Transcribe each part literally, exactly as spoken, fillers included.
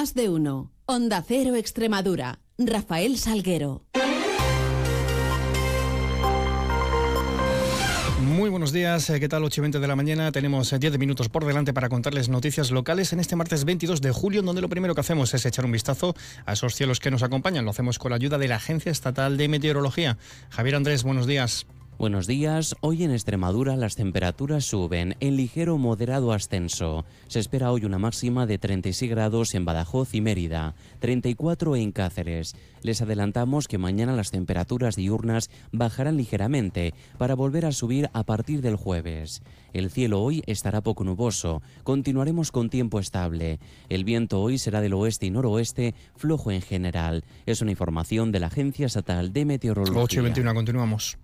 Más de uno. Onda Cero Extremadura. Rafael Salguero. Muy buenos días, ¿qué tal? ocho y veinte de la mañana, tenemos diez minutos por delante para contarles noticias locales en este martes veintidós de julio, donde lo primero que hacemos es echar un vistazo a esos cielos que nos acompañan. Lo hacemos con la ayuda de la Agencia Estatal de Meteorología. Javier Andrés, buenos días. Buenos días. Hoy en Extremadura las temperaturas suben en ligero moderado ascenso. Se espera hoy una máxima de treinta y seis grados en Badajoz y Mérida, treinta y cuatro en Cáceres. Les adelantamos que mañana las temperaturas diurnas bajarán ligeramente para volver a subir a partir del jueves. El cielo hoy estará poco nuboso. Continuaremos con tiempo estable. El viento hoy será del oeste y noroeste, flojo en general. Es una información de la Agencia Estatal de Meteorología. ocho y veintiuno, continuamos.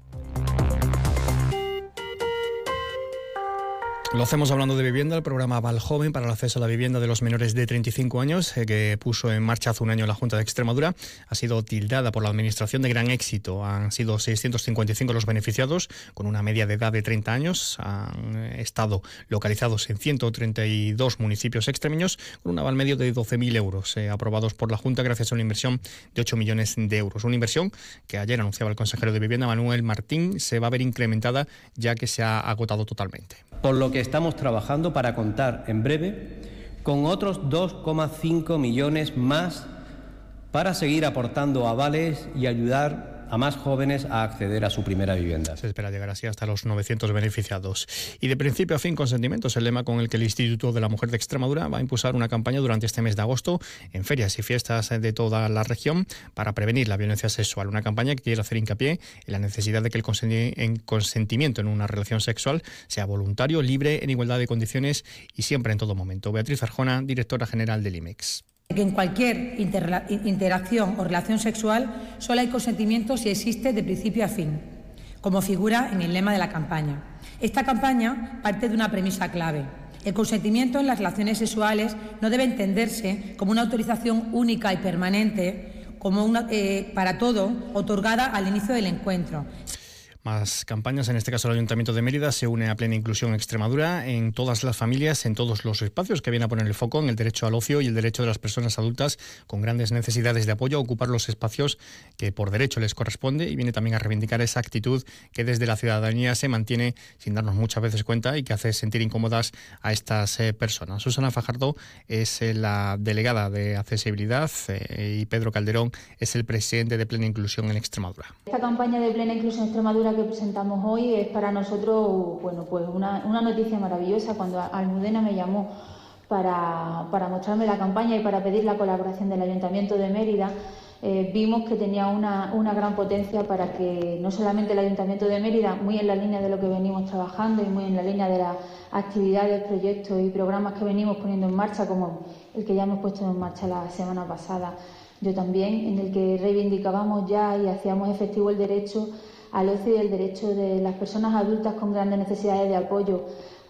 Lo hacemos hablando de vivienda. El programa Valjoven para el acceso a la vivienda de los menores de treinta y cinco años, eh, que puso en marcha hace un año la Junta de Extremadura, ha sido tildada por la Administración de gran éxito. Han sido seiscientos cincuenta y cinco los beneficiados, con una media de edad de treinta años. Han estado localizados en ciento treinta y dos municipios extremeños, con un aval medio de doce mil euros, eh, aprobados por la Junta gracias a una inversión de ocho millones de euros. Una inversión que ayer anunciaba el consejero de Vivienda, Manuel Martín, se va a ver incrementada ya que se ha agotado totalmente. Por lo que estamos trabajando para contar en breve con otros dos coma cinco millones más para seguir aportando avales y ayudar a más jóvenes a acceder a su primera vivienda. Se espera llegar así hasta los novecientos beneficiados. Y de principio a fin, consentimiento es el lema con el que el Instituto de la Mujer de Extremadura va a impulsar una campaña durante este mes de agosto en ferias y fiestas de toda la región para prevenir la violencia sexual. Una campaña que quiere hacer hincapié en la necesidad de que el consentimiento en una relación sexual sea voluntario, libre, en igualdad de condiciones y siempre en todo momento. Beatriz Arjona, directora general del I M E X. Que en cualquier inter- interacción o relación sexual solo hay consentimiento si existe de principio a fin, como figura en el lema de la campaña. Esta campaña parte de una premisa clave. El consentimiento en las relaciones sexuales no debe entenderse como una autorización única y permanente, como una, eh, para todo, otorgada al inicio del encuentro. Más campañas, en este caso el Ayuntamiento de Mérida se une a Plena Inclusión Extremadura en todas las familias, en todos los espacios, que viene a poner el foco en el derecho al ocio y el derecho de las personas adultas con grandes necesidades de apoyo a ocupar los espacios que por derecho les corresponde, y viene también a reivindicar esa actitud que desde la ciudadanía se mantiene sin darnos muchas veces cuenta y que hace sentir incómodas a estas eh, personas. Susana Fajardo es eh, la delegada de accesibilidad eh, y Pedro Calderón es el presidente de Plena Inclusión en Extremadura. Esta campaña de Plena Inclusión Extremadura que presentamos hoy es para nosotros, bueno, pues una, una noticia maravillosa. Cuando Almudena me llamó para, para mostrarme la campaña y para pedir la colaboración del Ayuntamiento de Mérida, eh, vimos que tenía una, una gran potencia para que no solamente el Ayuntamiento de Mérida, muy en la línea de lo que venimos trabajando y muy en la línea de las actividades, proyectos y programas que venimos poniendo en marcha, como el que ya hemos puesto en marcha la semana pasada, yo también, en el que reivindicábamos ya y hacíamos efectivo el derecho al ocio y el derecho de las personas adultas con grandes necesidades de apoyo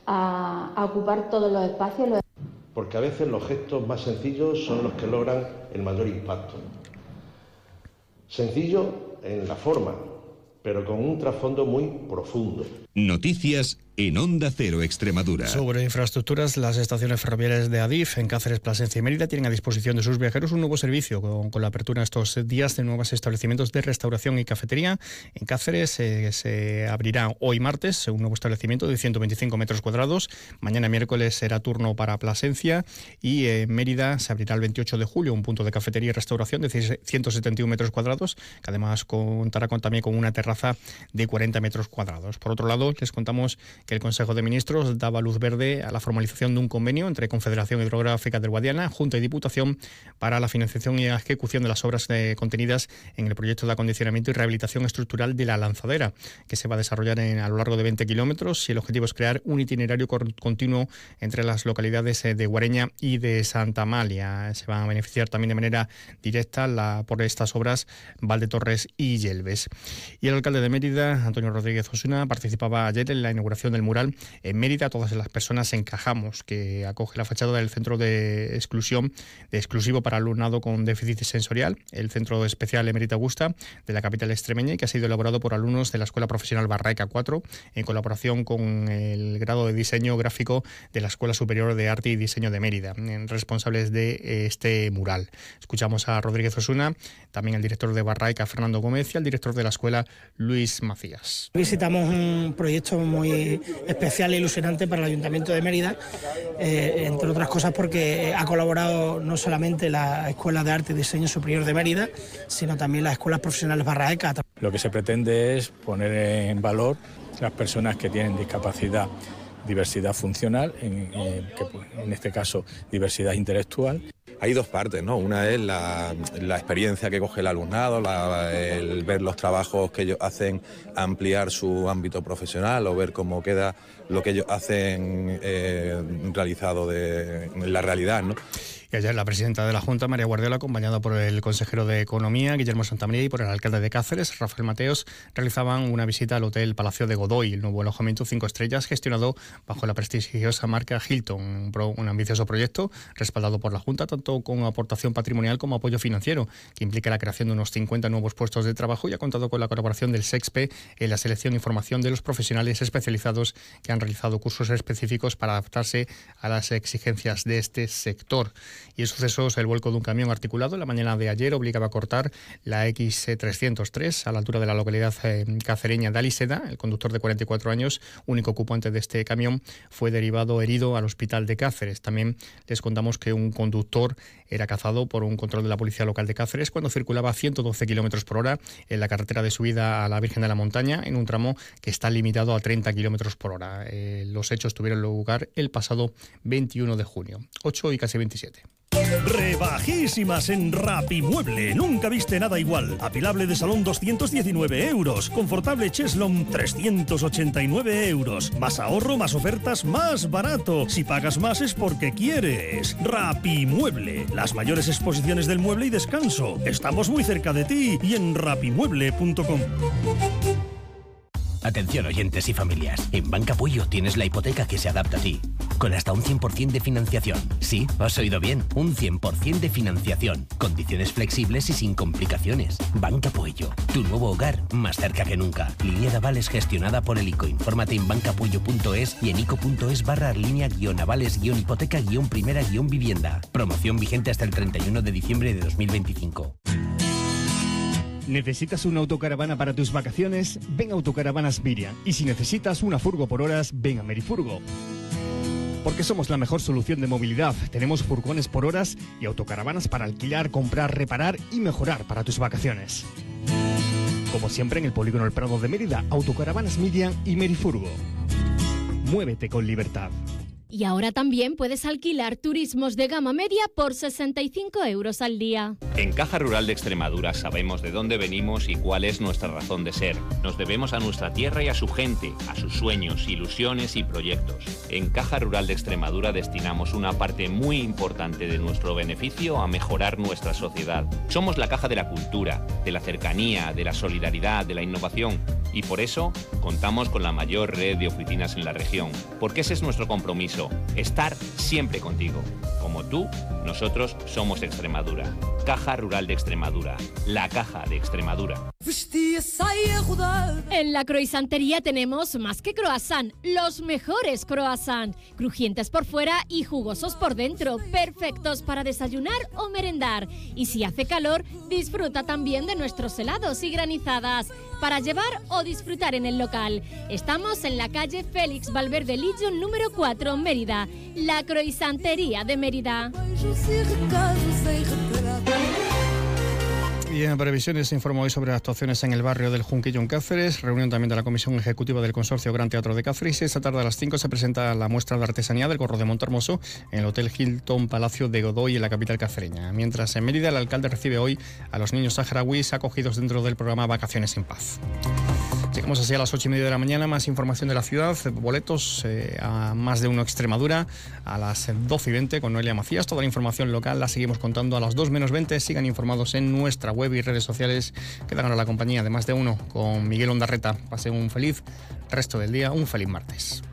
a, a ocupar todos los espacios. Los... Porque a veces los gestos más sencillos son los que logran el mayor impacto. Sencillo en la forma, pero con un trasfondo muy profundo. Noticias en Onda Cero Extremadura. Sobre infraestructuras, las estaciones ferroviarias de Adif en Cáceres, Plasencia y Mérida tienen a disposición de sus viajeros un nuevo servicio con, con la apertura estos días de nuevos establecimientos de restauración y cafetería. En Cáceres eh, se abrirá hoy martes un nuevo establecimiento de ciento veinticinco metros cuadrados. Mañana miércoles será turno para Plasencia y en eh, Mérida se abrirá el veintiocho de julio un punto de cafetería y restauración de ciento setenta y uno metros cuadrados, que además contará con, también con una terraza de cuarenta metros cuadrados. Por otro lado, les contamos que el Consejo de Ministros daba luz verde a la formalización de un convenio entre Confederación Hidrográfica del Guadiana, Junta y Diputación para la financiación y ejecución de las obras de, contenidas en el proyecto de acondicionamiento y rehabilitación estructural de la Lanzadera, que se va a desarrollar en, a lo largo de veinte kilómetros, y el objetivo es crear un itinerario continuo entre las localidades de Guareña y de Santa Amalia. Se van a beneficiar también de manera directa la, por estas obras Valdetorres y Yelves. Y el alcalde de Mérida, Antonio Rodríguez Osuna, participaba ayer en la inauguración inauguración del mural en Mérida, Todas las personas encajamos, que acoge la fachada del centro de exclusión de exclusivo para alumnado con déficit sensorial, el Centro Especial Emérita Augusta de la capital extremeña, y que ha sido elaborado por alumnos de la Escuela Profesional Barraeca cuatro en colaboración con el grado de diseño gráfico de la Escuela Superior de Arte y Diseño de Mérida, responsables de este mural. Escuchamos a Rodríguez Osuna, también al director de Barraeca, Fernando Gómez, y al director de la escuela, Luis Macías. Visitamos un proyecto muy especial e ilusionante para el Ayuntamiento de Mérida, eh, entre otras cosas porque ha colaborado no solamente la Escuela de Arte y Diseño Superior de Mérida, sino también las escuelas profesionales Barraeca. Lo que se pretende es poner en valor las personas que tienen discapacidad, diversidad funcional, en, en, que, en este caso diversidad intelectual. Hay dos partes, ¿no? Una es la, la experiencia que coge el alumnado, la, el ver los trabajos que ellos hacen, ampliar su ámbito profesional o ver cómo queda lo que ellos hacen eh, realizado de, en la realidad, ¿no? Y ayer la presidenta de la Junta, María Guardiola, acompañada por el consejero de Economía, Guillermo Santamaría, y por el alcalde de Cáceres, Rafael Mateos, realizaban una visita al Hotel Palacio de Godoy, el nuevo alojamiento cinco estrellas gestionado bajo la prestigiosa marca Hilton, un, pro, un ambicioso proyecto respaldado por la Junta, tanto con aportación patrimonial como apoyo financiero, que implica la creación de unos cincuenta nuevos puestos de trabajo, y ha contado con la colaboración del SEXPE en la selección y formación de los profesionales especializados que han realizado cursos específicos para adaptarse a las exigencias de este sector. Y en sucesos, el vuelco de un camión articulado la mañana de ayer obligaba a cortar la equis trescientos tres a la altura de la localidad eh, cacereña de Aliseda. El conductor de cuarenta y cuatro años, único ocupante de este camión, fue derivado herido al hospital de Cáceres. También les contamos que un conductor era cazado por un control de la policía local de Cáceres cuando circulaba a ciento doce kilómetros por hora en la carretera de subida a la Virgen de la Montaña, en un tramo que está limitado a treinta kilómetros por hora. Eh, los hechos tuvieron lugar el pasado veintiuno de junio, ocho y casi veintisiete. Rebajísimas en Rapimueble. Nunca viste nada igual. Apilable de salón doscientos diecinueve euros. Confortable cheslón trescientos ochenta y nueve euros. Más ahorro, más ofertas, más barato. Si pagas más es porque quieres. Rapimueble. Las mayores exposiciones del mueble y descanso. Estamos muy cerca de ti y en rapimueble punto com. Atención oyentes y familias, en Banca Puyo tienes la hipoteca que se adapta a ti, con hasta un cien por ciento de financiación. Sí, has oído bien, un cien por ciento de financiación, condiciones flexibles y sin complicaciones. Banca Puyo, tu nuevo hogar más cerca que nunca. Línea de avales gestionada por el I C O. Infórmate en bancapuyo punto es y en ico punto es barra línea guión avales guión hipoteca guión primera guión vivienda. Promoción vigente hasta el treinta y uno de diciembre de dos mil veinticinco. ¿Necesitas una autocaravana para tus vacaciones? Ven a Autocaravanas Miriam. Y si necesitas una furgo por horas, ven a Merifurgo. Porque somos la mejor solución de movilidad. Tenemos furgones por horas y autocaravanas para alquilar, comprar, reparar y mejorar para tus vacaciones. Como siempre en el Polígono El Prado de Mérida, Autocaravanas Miriam y Merifurgo. Muévete con libertad. Y ahora también puedes alquilar turismos de gama media por sesenta y cinco euros al día. En Caja Rural de Extremadura sabemos de dónde venimos y cuál es nuestra razón de ser. Nos debemos a nuestra tierra y a su gente, a sus sueños, ilusiones y proyectos. En Caja Rural de Extremadura destinamos una parte muy importante de nuestro beneficio a mejorar nuestra sociedad. Somos la caja de la cultura, de la cercanía, de la solidaridad, de la innovación. Y por eso contamos con la mayor red de oficinas en la región. Porque ese es nuestro compromiso. Estar siempre contigo. Como tú, nosotros somos Extremadura. Caja Rural de Extremadura. La Caja de Extremadura. En la croissantería tenemos más que croissant, los mejores croissant. Crujientes por fuera y jugosos por dentro. Perfectos para desayunar o merendar. Y si hace calor, disfruta también de nuestros helados y granizadas. Para llevar o disfrutar en el local. Estamos en la calle Félix Valverde Lillo, número cuatro, Mérida. La croissantería de Mérida. Y en previsiones se informó hoy sobre actuaciones en el barrio del Junquillo en Cáceres, reunión también de la Comisión Ejecutiva del Consorcio Gran Teatro de Cáceres, y esta tarde a las cinco se presenta la muestra de artesanía del gorro de Montermoso en el Hotel Hilton Palacio de Godoy en la capital cacereña. Mientras en Mérida el alcalde recibe hoy a los niños saharauis acogidos dentro del programa Vacaciones en Paz. Llegamos así a las ocho y media de la mañana. Más información de la ciudad, boletos eh, a Más de Uno Extremadura a las doce y veinte con Noelia Macías. Toda la información local la seguimos contando a las dos menos veinte. Sigan informados en nuestra web y redes sociales. Quedan ahora la compañía de Más de Uno con Miguel Ondarreta. Pasen un feliz resto del día, un feliz martes.